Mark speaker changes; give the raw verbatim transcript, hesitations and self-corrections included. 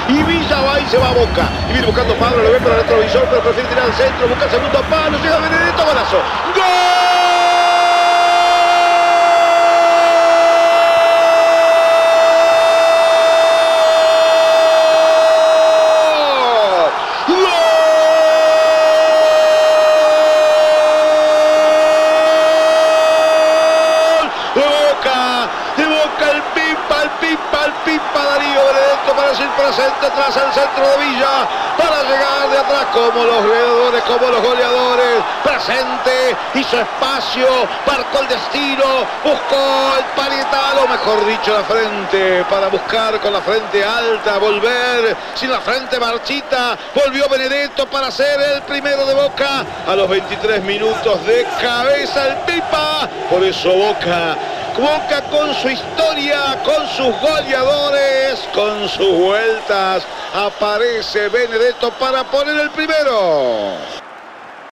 Speaker 1: Y Villa va y se va a Boca. Y viene buscando Pablo, lo ve para el retrovisor, pero prefiere tirar al centro, busca el segundo palo, llega Benedetto, golazo. ¡Gol! De Boca, el pipa, el pipa, el pipa Darío Benedetto para ser presente tras el centro de Villa, para llegar de atrás como los goleadores, como los goleadores, presente, hizo espacio, marcó el destino, buscó el parietal, o mejor dicho la frente, para buscar con la frente alta, volver sin la frente marchita, volvió Benedetto para ser el primero de Boca a los veintitrés minutos de cabeza el pipa, por eso Boca Boca con su historia, con sus goleadores, con sus vueltas, aparece Benedetto para poner el primero.